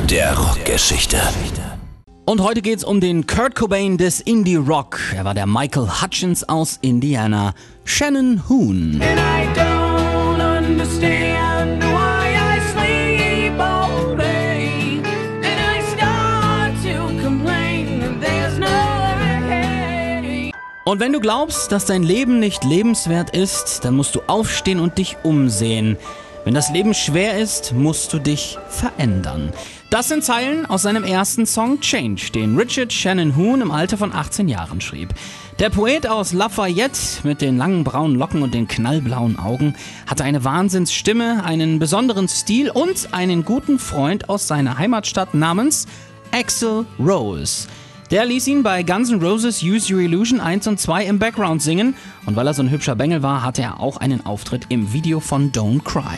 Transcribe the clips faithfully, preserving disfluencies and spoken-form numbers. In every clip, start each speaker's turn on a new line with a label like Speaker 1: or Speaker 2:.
Speaker 1: der Rockgeschichte.
Speaker 2: Und heute geht's um den Kurt Cobain des Indie-Rock. Er war der Michael Hutchence aus Indiana. Shannon Hoon.
Speaker 3: And I don't understand why I sleep all day. And I start to complain that there's no way.
Speaker 2: Und wenn du glaubst, dass dein Leben nicht lebenswert ist, dann musst du aufstehen und dich umsehen. Wenn das Leben schwer ist, musst du dich verändern. Das sind Zeilen aus seinem ersten Song Change, den Richard Shannon Hoon im Alter von achtzehn Jahren schrieb. Der Poet aus Lafayette mit den langen braunen Locken und den knallblauen Augen hatte eine Wahnsinnsstimme, einen besonderen Stil und einen guten Freund aus seiner Heimatstadt namens Axl Rose. Der ließ ihn bei Guns N' Roses Use Your Illusion eins und zwei im Background singen und weil er so ein hübscher Bengel war, hatte er auch einen Auftritt im Video von Don't Cry.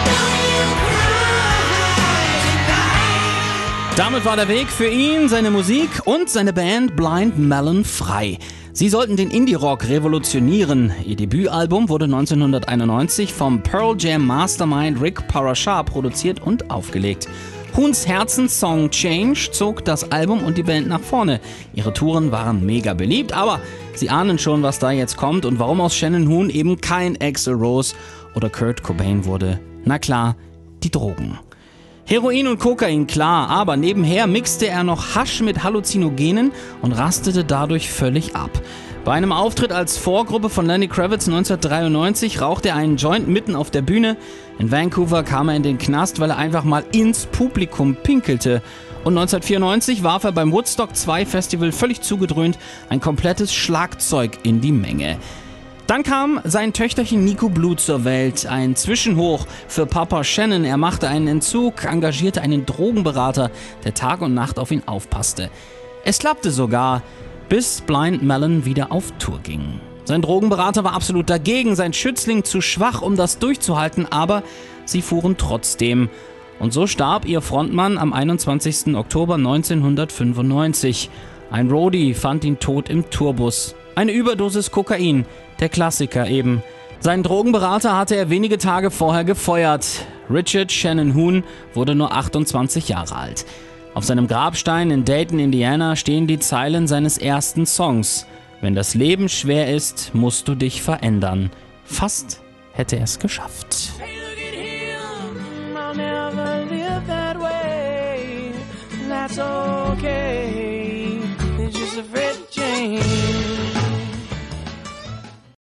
Speaker 2: Damit war der Weg für ihn, seine Musik und seine Band Blind Melon frei. Sie sollten den Indie-Rock revolutionieren. Ihr Debütalbum wurde neunzehnhunderteinundneunzig vom Pearl Jam Mastermind Rick Parashar produziert und aufgelegt. Hoons Herzenssong Change zog das Album und die Band nach vorne. Ihre Touren waren mega beliebt, aber sie ahnen schon, was da jetzt kommt und warum aus Shannon Hoon eben kein Axl Rose oder Kurt Cobain wurde. Na klar, die Drogen. Heroin und Kokain, klar, aber nebenher mixte er noch Hasch mit Halluzinogenen und rastete dadurch völlig ab. Bei einem Auftritt als Vorgruppe von Lenny Kravitz neunzehnhundertdreiundneunzig rauchte er einen Joint mitten auf der Bühne. In Vancouver kam er in den Knast, weil er einfach mal ins Publikum pinkelte. Und neunzehnhundertvierundneunzig warf er beim Woodstock zwei Festival völlig zugedröhnt ein komplettes Schlagzeug in die Menge. Dann kam sein Töchterchen Nico Blue zur Welt, ein Zwischenhoch für Papa Shannon. Er machte einen Entzug, engagierte einen Drogenberater, der Tag und Nacht auf ihn aufpasste. Es klappte sogar, bis Blind Melon wieder auf Tour ging. Sein Drogenberater war absolut dagegen, sein Schützling zu schwach, um das durchzuhalten, aber sie fuhren trotzdem. Und so starb ihr Frontmann am einundzwanzigsten Oktober neunzehnhundertfünfundneunzig. Ein Roadie fand ihn tot im Tourbus. Eine Überdosis Kokain, der Klassiker eben. Seinen Drogenberater hatte er wenige Tage vorher gefeuert. Richard Shannon Hoon wurde nur achtundzwanzig Jahre alt. Auf seinem Grabstein in Dayton, Indiana, stehen die Zeilen seines ersten Songs. Wenn das Leben schwer ist, musst du dich verändern. Fast hätte er es geschafft.
Speaker 3: Hey, look at him. I'll never live that way. That's okay. It's just afraid to change.